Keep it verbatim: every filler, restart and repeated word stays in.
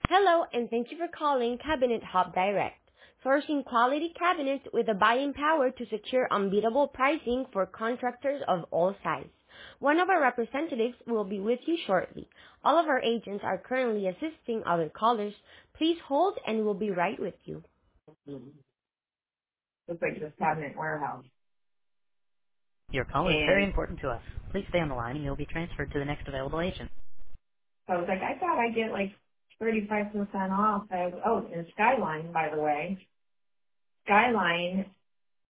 Hello, and thank you for calling Cabinet Hub Direct, sourcing quality cabinets with the buying power to secure unbeatable pricing for contractors of all sizes. One of our representatives will be with you shortly. All of our agents are currently assisting other callers. Please hold and we'll be right with you. Looks like this cabinet warehouse. Your call is very And important to us. Please stay on the line and you'll be transferred to the next available agent. so I was like, I thought I'd get like thirty-five percent off. I, oh, and Skyline, by the way. Skyline